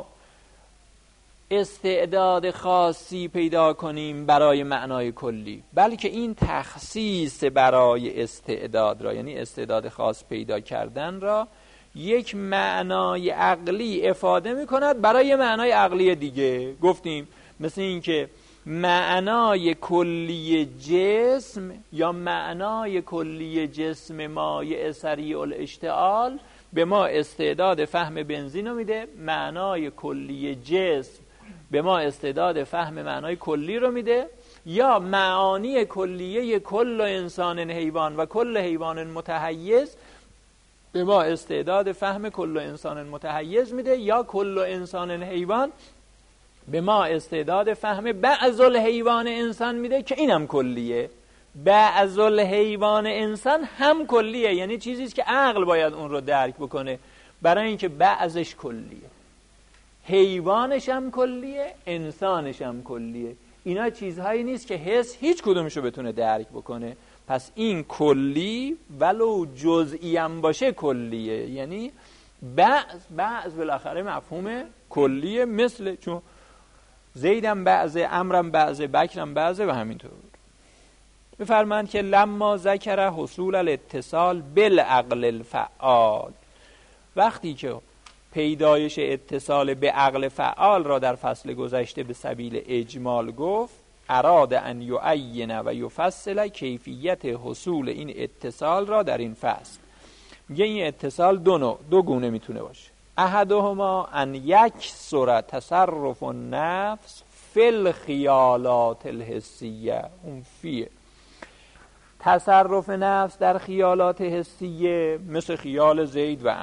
استعداد خاصی پیدا کنیم برای معنای کلی، بلکه این تخصیص برای استعداد را، یعنی استعداد خاص پیدا کردن را، یک معنای عقلی افاده می کند برای معنای عقلی دیگه. گفتیم مثل این که معنای کلی جسم یا معنای کلی جسم مایع سریع الاشتعال به ما استعداد فهم بنزین رو میده، معنای کلی جسم به ما استعداد فهم معنای کلی رو میده، یا معانی کلیه کل انسان حیوان و کل حیوان متحیز به ما استعداد فهم کل انسان متحیز میده، یا کل انسان حیوان به ما استعداد فهم بعض الحیوان انسان میده که اینم کلیه. بعض الحیوان انسان هم کلیه، یعنی چیزیست که عقل باید اون رو درک بکنه، برای اینکه بعضش کلیه. حیوانش هم کلیه، انسانش هم کلیه. اینا چیزهایی نیست که حس هیچ کدومشو بتونه درک بکنه. پس این کلی ولو جزئی هم باشه کلیه، یعنی بعض بعض بالاخره مفهوم کلیه، مثل چون زیدم بعضه، عمرم بعضه، بکرم بعضه و همینطور. بفرمایند که لما ذکر حصول الاتصال بالعقل الفعال، وقتی که پیدایش اتصال به عقل فعال را در فصل گذشته به سبیل اجمال گفت، اراد ان یعین و یفصل کیفیت حصول این اتصال را در این فصل. میگه این اتصال دو نوع، دو گونه میتونه باشه. احدهما ان یک صورت تصرف النفس فی الخیالات الحسیه، اون فیه تصرف نفس در خیالات حسیه، مثل خیال زید و عمرو.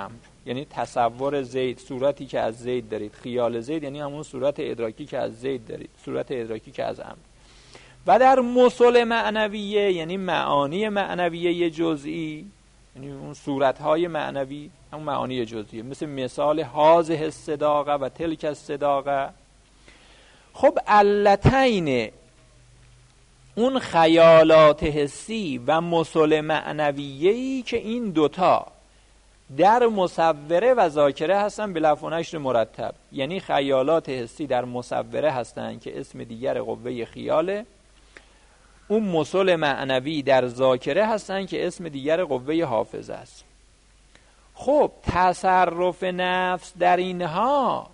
یعنی تصور زید، صورتی که از زید دارید. خیال زید یعنی همون صورت ادراکی که از زید دارید، صورت ادراکی که از امر. و در مثل معنویه یعنی معانی معنویه جزئی، یعنی اون صورتهای معنوی، همون معانی جزئیه، مثل مثال هازه الصداقه و تلک الصداقه. خب علتین، اون خیالات حسی و مثل معنویه‌ای که این دوتا در مصوره و ذاکره هستن به لفظ و نشر مرتب، یعنی خیالات حسی در مصوره هستن که اسم دیگر قوه خیاله، اون مثل معنوی در ذاکره هستن که اسم دیگر قوه حافظه است. خب تصرف نفس در اینها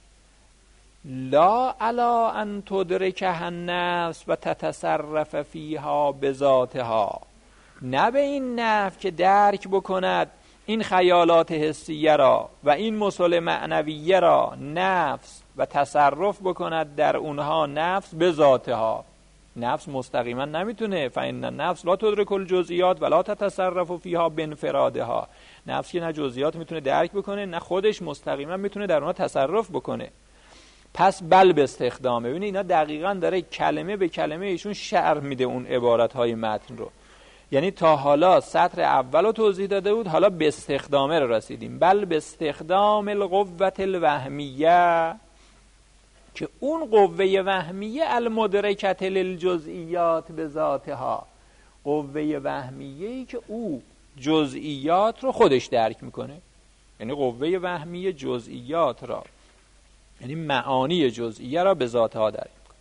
لا علا ان تدرکه النفس و تتصرف فیها بذاتها، نه به این نفع که درک بکند این خیالات حسیه را و این مثل معنویه را نفس و تصرف بکند در اونها نفس به ذاتها. نفس مستقیما نمیتونه، فإن النفس لا تدرک الجزئیات ولا تتصرف فیها بانفرادها. نفس که نه جزئیات میتونه درک بکنه نه خودش مستقیما میتونه در اونها تصرف بکنه. پس بل به استخدامه. ببینید اینا دقیقاً داره کلمه به کلمه ایشون شرح میده اون عبارت‌های متن رو. یعنی تا حالا سطر اول رو توضیح داده بود، حالا به استخدامه رو رسیدیم. بل به استخدام القوة الوهمیه، که اون قوه وهمیه المدرکت للجزئیات به ذاتها، قوه وهمیه‌ای که او جزئیات رو خودش درک میکنه، یعنی قوه وهمیه جزئیات را، یعنی معانی جزئیه را به ذاتها درک میکنه.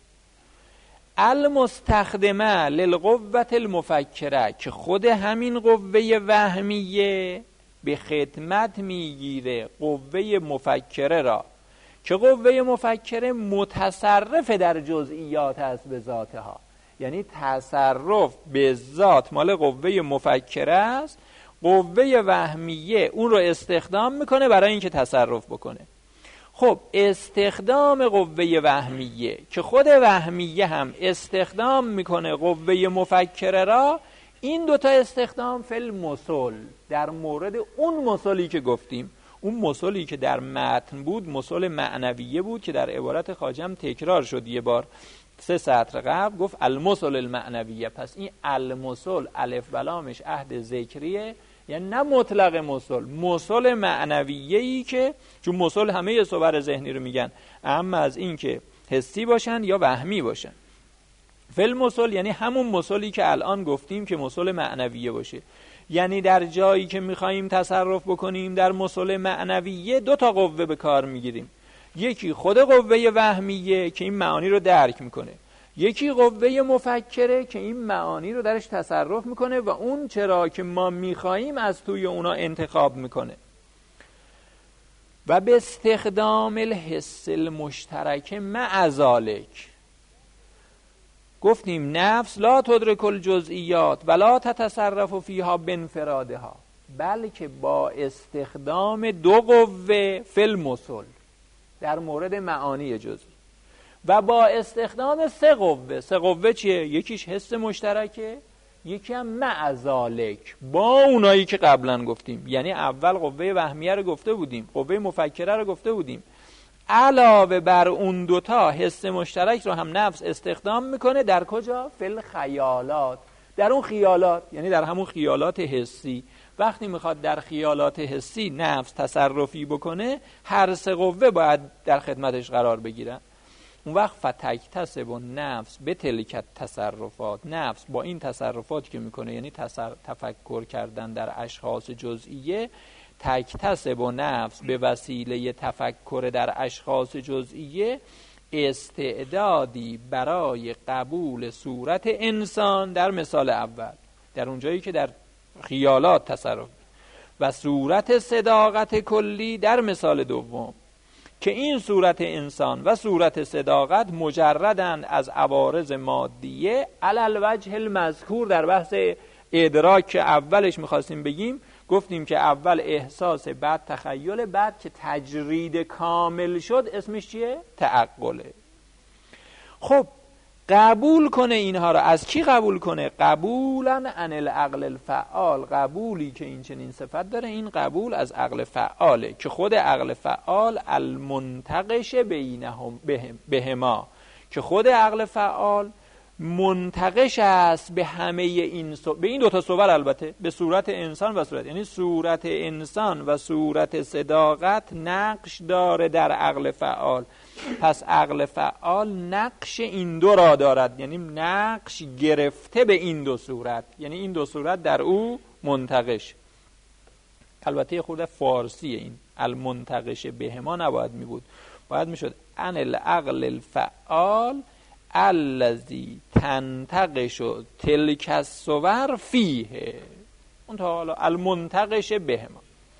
المستخدمه للقوة المفکره، که خود همین قوه وهمیه به خدمت میگیره قوه مفکره را، که قوه مفکره متصرف در جزئیات است به ذاتها، یعنی تصرف به ذات مال قوه مفکره است، قوه وهمیه اون رو استخدام میکنه برای اینکه تصرف بکنه. خب استخدام قوه وهمیه که خود وهمیه هم استخدام میکنه قوه مفکره را، این دوتا استخدام فل مثل، در مورد اون مثلی که گفتیم، اون مثلی که در متن بود مثل معنویه بود که در عبارت خواجه هم تکرار شد یه بار سه سطر قبل، گفت المثل المعنویه. پس این المثل الف و لامش عهد ذکریه، یعنی نه مطلق مثل، مثل معنویه‌ای که چون مثل همه صور ذهنی رو میگن، اما از این که حسی باشن یا وهمی باشن. فل مثل یعنی همون مثلی که الان گفتیم که مثل معنویه باشه، یعنی در جایی که میخواییم تصرف بکنیم در مثل معنویه دو تا قوه به کار میگیریم، یکی خود قوه وهمیه که این معانی رو درک میکنه، یکی قوه مفکره که این معانی رو درش تصرف میکنه و اون چرا که ما میخواییم از توی اونا انتخاب میکنه. و به استخدام الحس المشترک مع ذالک، گفتیم نفس لا تدرک الجزئیات ولا تتصرف فیها بانفرادها، بلکه با استخدام دو قوه فل مثل در مورد معانی جزئی، و با استخدام سه قوه. سه قوه چیه؟ یکیش حس مشترکه، یکی هم مع ذالک با اونایی که قبلا گفتیم، یعنی اول قوه وهمیه رو گفته بودیم، قوه مفکره رو گفته بودیم، علاوه بر اون دوتا حس مشترک رو هم نفس استخدام میکنه. در کجا؟ فل خیالات، در اون خیالات، یعنی در همون خیالات حسی. وقتی میخواد در خیالات حسی نفس تصرفی بکنه، هر سه قوه باید در خدمتش قرار بگیرن. اون وقت فتکتسب و نفس به تلک تصرفات، نفس با این تصرفات که میکنه، یعنی تصر... تفکر کردن در اشخاص جزئیه، تکتسب و نفس به وسیله تفکر در اشخاص جزئیه استعدادی برای قبول صورت انسان در مثال اول، در اونجایی که در خیالات تصرف، و صورت صداقت کلی در مثال دوم، که این صورت انسان و صورت صداقت مجردند از عوارض مادیه علی الوجه المذکور. در بحث ادراک که اولش میخواستیم بگیم، گفتیم که اول احساس، بعد تخیل، بعد که تجرید کامل شد اسمش چیه؟ تعقله. خب قبول کنه اینها رو. از کی قبول کنه؟ قبولا عن العقل الفعال، قبولی که این چنین صفت داره، این قبول از عقل فعاله که خود عقل فعال المنتقش بینهم بهما، که خود عقل فعال منتقش است به همه این سو... به این دوتا صور، البته به صورت انسان و صورت، یعنی صورت انسان و صورت صداقت نقش داره در عقل فعال. پس عقل فعال نقش این دو را دارد، یعنی نقش گرفته به این دو صورت، یعنی این دو صورت در او منتقش. البته خود فارسیه این المنتقش بهما نباید می بود، باید می شد ان العقل الفعال الذی تنتقش تلک الصور فیه، اون تا حالا المنتقش بهما.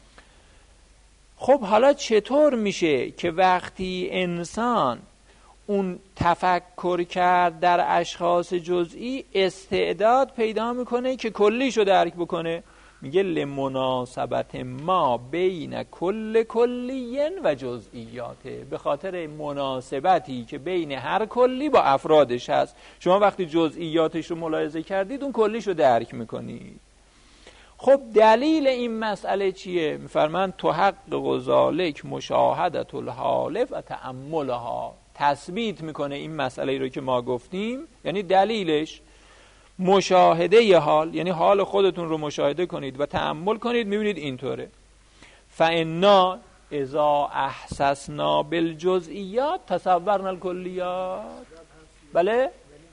خب حالا چطور میشه که وقتی انسان اون تفکر کرد در اشخاص جزئی استعداد پیدا میکنه که کلیشو درک بکنه؟ میگه لمناسبت ما بین کل کلیین و جزئیاته، به خاطر مناسبتی که بین هر کلی با افرادش هست. شما وقتی جزئیاتش رو ملاحظه کردید اون کلیشو درک میکنید. خب دلیل این مسئله چیه؟ میفرمان تحقق ذالک مشاهدت الحالف و تأملها، تثبیت میکنه این مسئله رو که ما گفتیم. یعنی دلیلش مشاهده ی حال، یعنی حال خودتون رو مشاهده کنید و تأمل کنید، میبینید اینطوره. فانا اذا احسسنا بالجزئیات تصورنا الکلیات. بله؟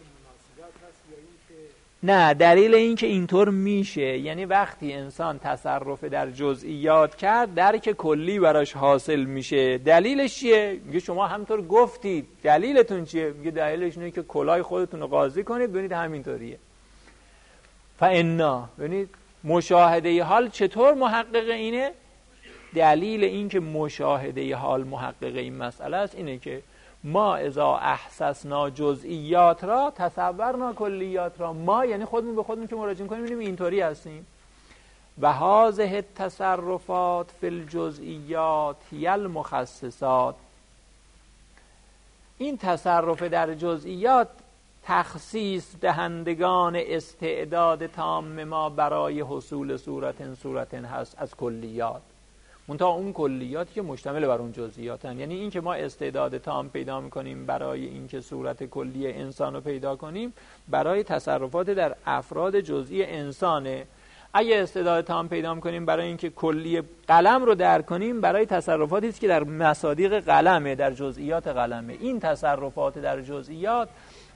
نه، دلیل این که اینطور میشه یعنی وقتی انسان تصرف در جزئیات کرد درک کلی براش حاصل میشه. دلیلش چیه؟ میگه شما همینطور گفتید، دلیلتون چیه؟ میگه دلیلش اینه که کلای خودتون رو قاضی کنید ببینید همینطوریه. فانا، ببینید مشاهده حال چطور محقق اینه؟ دلیل این که مشاهده حال محقق این مسئله است اینه که ما اذا احسسنا جزئیات را تصورنا کلیات را. ما یعنی خودمون به خودمون که مراجعه کنیم می‌بینیم اینطوری هستیم. و هذه التصرفات فی الجزئیات هی المخصصات، این تصرف در جزئیات تخصیص دهندگان استعداد تام ما برای حصول صورت صورت هست از کلیات. منتها اون کلیاتی که مشتمل بر اون جزئیاتن، یعنی این که ما استعداد تام پیدا میکنیم برای اینکه صورت کلی انسان رو پیدا کنیم برای تصرفات در افراد جزئی انسانه. اگه استعداد تام پیدا میکنیم برای اینکه کلی قلم رو درک کنیم برای تصرفاتی است که در مصادیق قلمه، در جزئیات قلمه. این تصرفات در جزئیات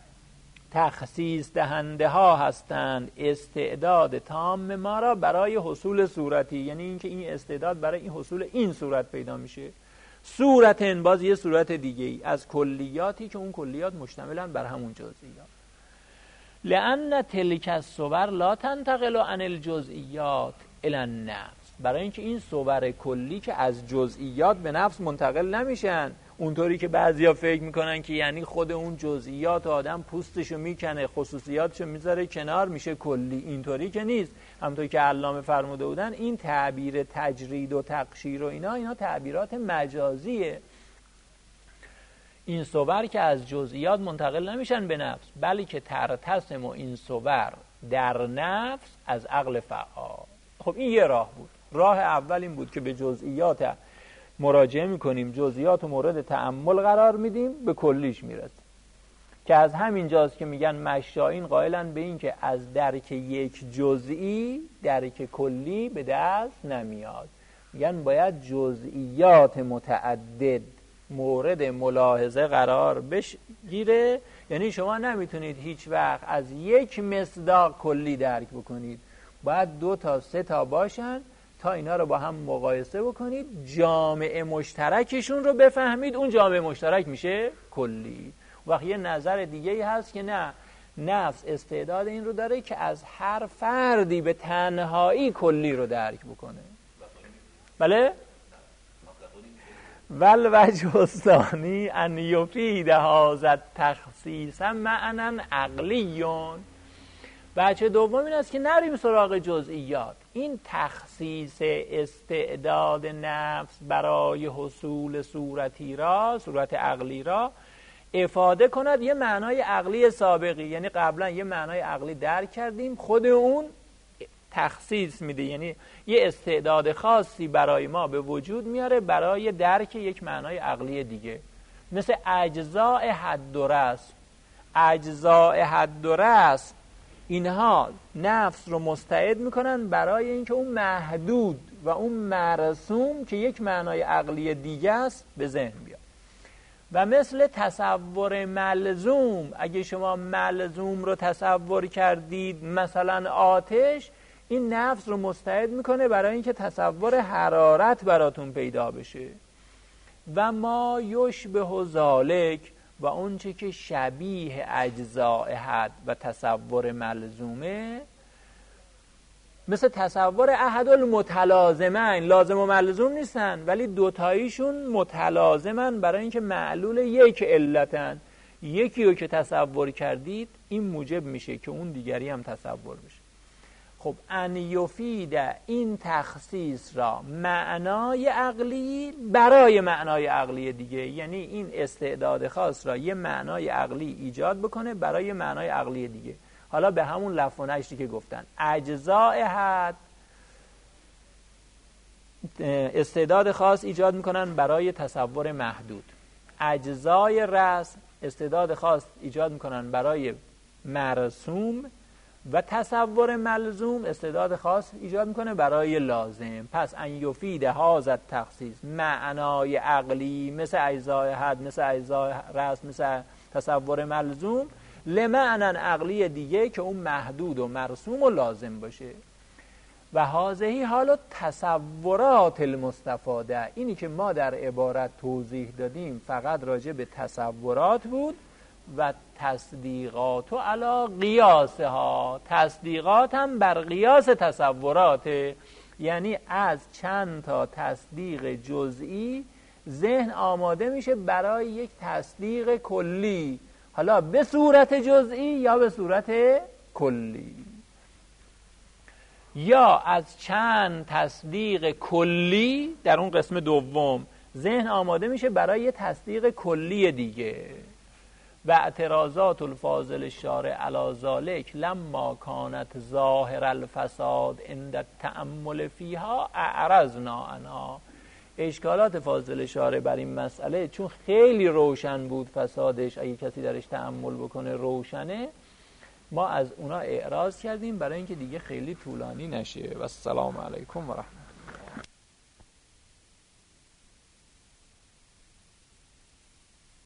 تخصیص دهنده ها هستند استعداد تام ما را برای حصول صورتی، یعنی اینکه این استعداد برای این حصول این صورت پیدا میشه. صورتن باز یه صورت دیگه ای از کلیاتی که اون کلیات مشتملن بر همون جزئیات. لأن تلک الصور لا تنتقل عن الجزئیات الی النفس، برای اینکه این صور کلی که از جزئیات به نفس منتقل نمیشن اونطوری که بعضیا فکر میکنن که یعنی خود اون جزئیات آدم پوستشو میکنه خصوصیاتشو میذاره کنار میشه کلی. اینطوری که نیست. همونطوری که علامه فرموده بودن این تعبیر تجرید و تقشیر و اینا اینا تعبیرات مجازیه. این صور که از جزئیات منتقل نمیشن به نفس، بلکه ترتسم و این صور در نفس از عقل فعال. خب این یه راه بود. راه اول این بود که به جزئیات مراجعه میکنیم، جزئیات رو مورد تأمل قرار میدیم، به کلیش میرسیم. که از همین جاست که میگن مشایین قائلن به این که از درک یک جزئی درک کلی به دست نمیاد. میگن باید جزئیات متعدد مورد ملاحظه قرار بگیره. یعنی شما نمیتونید هیچ وقت از یک مصداق کلی درک بکنید، باید دو تا سه تا باشن تا اینا رو با هم مقایسه بکنید، جامعه مشترکشون رو بفهمید، اون جامعه مشترک میشه کلی. وقت یه نظر دیگه ای هست که نه، نفس استعداد این رو داره که از هر فردی به تنهایی کلی رو درک بکنه. بله؟ والوجه الثانی ان یفید هذا التخصیص معنی عقلیون. بچه دوم این است که نریم سراغ جزئیات. این تخصیص استعداد نفس برای حصول صورتی را، صورت عقلی را، افاده کند یه معنای عقلی سابقی، یعنی قبلا یه معنای عقلی درک کردیم، خود اون تخصیص میده، یعنی یه استعداد خاصی برای ما به وجود میاره برای درک یک معنای عقلی دیگه. مثل اجزاء حد و رسم. اجزاء حد و رسم اینها نفس رو مستعد میکنن برای اینکه اون محدود و اون مرسوم که یک معنای عقلی دیگه است به ذهن بیاد. و مثل تصور ملزوم، اگه شما ملزوم رو تصور کردید مثلا آتش، این نفس رو مستعد میکنه برای اینکه تصور حرارت براتون پیدا بشه. و ما یشبه ذالک، و اون چه که شبیه اجزاء حد و تصور ملزومه، مثل تصور احد المتلازمین، لازم و ملزوم نیستن ولی دوتاییشون متلازمن برای اینکه معلول یک علتن. یکی رو که تصور کردید این موجب میشه که اون دیگری هم تصور بشه. خب ان یفید، این تخصیص را معنای عقلی برای معنای عقلی دیگه، یعنی این استعداد خاص را یه معنای عقلی ایجاد بکنه برای معنای عقلی دیگه. حالا به همون لف و نشری که گفتن، اجزاء حد استعداد خاص ایجاد میکنن برای تصور محدود، اجزای رسم استعداد خاص ایجاد میکنن برای مرسوم، و تصور ملزوم استعداد خاص ایجاد میکنه برای لازم. پس ان یفید هذا تخصیص معنای عقلی مثل اجزای حد، مثل اجزای رسم، مثل تصور ملزوم، لمعنن عقلی دیگه که اون محدود و مرسوم و لازم باشه. و هذه حالا تصورات المستفاده، اینی که ما در عبارت توضیح دادیم فقط راجع به تصورات بود. و تصدیقات و علی قیاسها، تصدیقات هم بر قیاس تصوراته، یعنی از چند تا تصدیق جزئی ذهن آماده میشه برای یک تصدیق کلی، حالا به صورت جزئی یا به صورت کلی. یا از چند تصدیق کلی در اون قسم دوم ذهن آماده میشه برای یه تصدیق کلی دیگه. و اعتراضات الفاضل الشارع علی ذلک لما کانت ظاهر الفساد عند التأمل فیها اعرضنا عنها. اشکالات فاضل شارع بر این مسئله چون خیلی روشن بود فسادش، اگه کسی درش تأمل بکنه روشنه، ما از اونا اعراض کردیم برای اینکه دیگه خیلی طولانی نشه. و السلام علیکم و رحمت